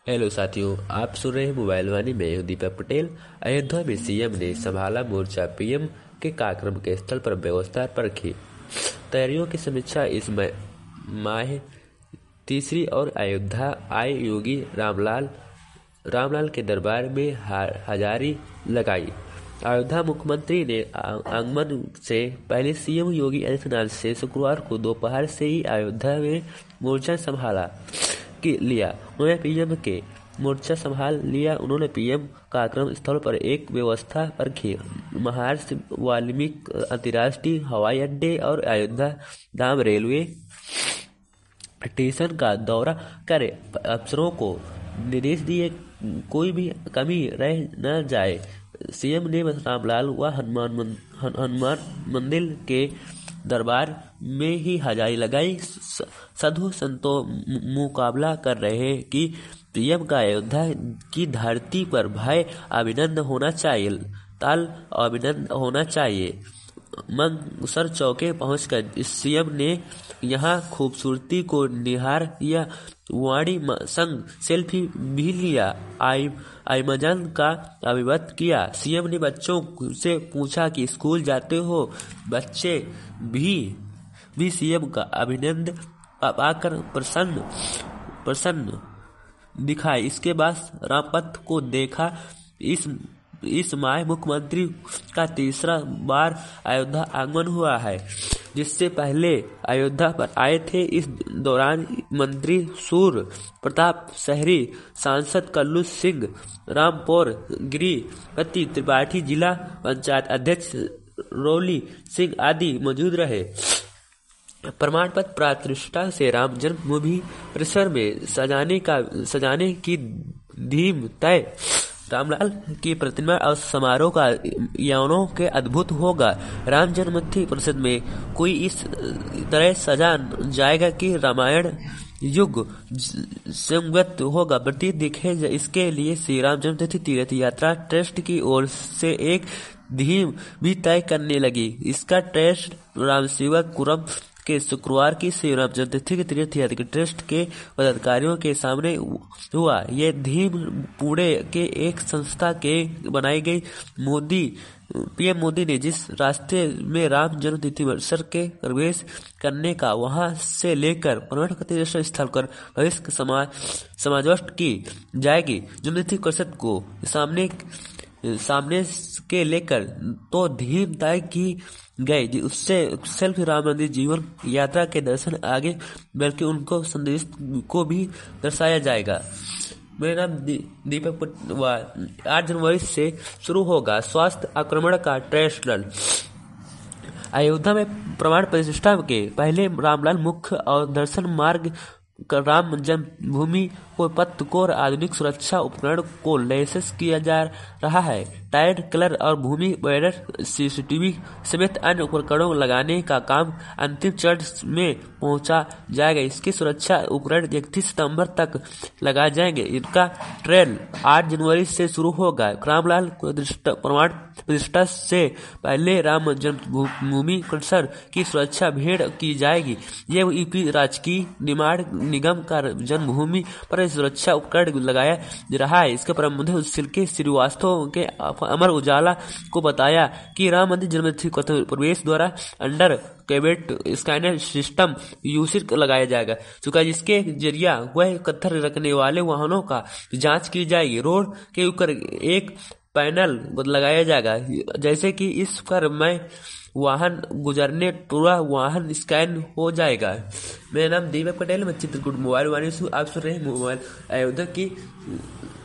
Hello साथियों, आप सुन रहे हैं मोबाइल वाणी में हूं दीपक पटेल। अयोध्या में सीएम ने संभाला मोर्चा, पीएम के कार्यक्रम के स्थल पर व्यवस्था परखी। तैयारियों की समीक्षा। इस माह तीसरी और अयोध्या आए योगी रामलाल के दरबार में हाजिरी लगाई। अयोध्या मुख्यमंत्री ने आगमन से पहले सीएम योगी आदित्यनाथ से शुक्रवार को दोपहर से ही अयोध्या में मोर्चा संभाला लिया। उन्होंने पीएम के मोर्चा संभाल लिया। उन्होंने पीएम कार्यक्रम स्थल पर एक व्यवस्था परखी। महर्षि वाल्मीकि अंतर्राष्ट्रीय हवाई अड्डे और अयोध्या धाम रेलवे स्टेशन का दौरा करे। अफसरों को निर्देश दिए कोई भी कमी रह न जाए। सीएम ने रामलाल व हनुमान मंदिर के दरबार में ही हाजिरी लगाई। साधु संतों मुकाबला कर रहे हैं कि पीएम का अयोध्या की धरती पर भय अभिनंदन होना चाहिए। मंगसर चौके पहुंचकर सीएम ने यहां खूबसूरती को निहारा। वाणी संग सेल्फी भी लिया। आइमजन का अभिवादन किया। सीएम ने बच्चों से पूछा कि स्कूल जाते हो। बच्चे भी सीएम का अभिनंदन पाकर प्रसन्न दिखाए। इसके बाद रामपथ को देखा। इस माह मुख्यमंत्री का तीसरा बार अयोध्या आगमन हुआ है, जिससे पहले अयोध्या पर आए थे। इस दौरान मंत्री सूर्य प्रताप शहरी, सांसद कल्लू सिंह, रामपुर गिरिपति त्रिपाठी, जिला पंचायत अध्यक्ष रोली सिंह आदि मौजूद रहे। प्रमाण पत्र प्रतिष्ठा से राम जन्मभूमि परिसर में सजाने की धीम तय। रामलाल की प्रतिमा और समारोह का यौनों के अद्भुत होगा। राम जन्मभूमि परिषद में कोई इस तरह सजा जाएगा कि रामायण युग संगत होगा, प्रतीत दिखे। इसके लिए श्री राम जन्मभूमि तीर्थ यात्रा ट्रस्ट की ओर से एक थीम भी तय करने लगी। इसका ट्रस्ट रामसेवकपुरम के शुक्रवार की श्री राम जन्मभूमि तीर्थ यात्रा ट्रस्ट के पदाधिकारियों के सामने हुआ। ये थीम पुणे के एक संस्था के बनाई गई। पीएम मोदी ने जिस रास्ते में राम जन्मभूमि परिसर के प्रवेश करने का, वहां से लेकर पर्यटन स्थल पर भविष्य समावेश की जाएगी। जन्मभूमि परिषद को सामने के लेकर तो धीम तय की गई। उससे सिर्फ राम मंदिर जीवन यात्रा के दर्शन आगे बल्कि उनको संदेश को भी दर्शाया जाएगा। मेरा नाम दीपक पटेल। 8 जनवरी से शुरू होगा स्वास्थ्य आक्रमण का ट्रायल। अयोध्या में प्रमाण प्रतिष्ठा के पहले रामलाल मुख्य और दर्शन मार्ग राम जन्मभूमि को पथ को आधुनिक सुरक्षा उपकरण को लैस किया जा रहा है। टायर कलर और भूमि बैनर सीसीटीवी समेत अन्य उपकरणों लगाने का काम अंतिम चरण में पहुंचा जाएगा। इसकी सुरक्षा उपकरण 31 सितंबर तक लगाए जाएंगे। इनका ट्रायल 8 जनवरी से शुरू होगा। रामलाल प्रमाण प्रतिष्ठा से पहले राम जन्मभूमि परिसर की सुरक्षा भेड़ की जाएगी। ये यूपी राजकीय निर्माण निगम का जन्मभूमि पर सुरक्षा उपकरण लगाया रहा है। इसके प्रबंधक सिल्के श्रीवास्तव के अमर उजाला को बताया कि राम मंदिर जन्मभूमि प्रवेश द्वारा अंडर कैबिनेट स्कैनर सिस्टम यूसिक लगाया जाएगा चुका, जिसके जरिया वह पत्थर रखने वाले वाहनों का जांच की जाएगी। रोड के ऊपर एक पैनल लगाया जाएगा, जैसे कि इस पर मैं वाहन गुजरने पूरा वाहन स्कैन हो जाएगा। मेरा नाम दीपक पटेल, मैं चित्रकूट मोबाइल वाणी से आप सुन रहे हैं मोबाइल अयोध्या की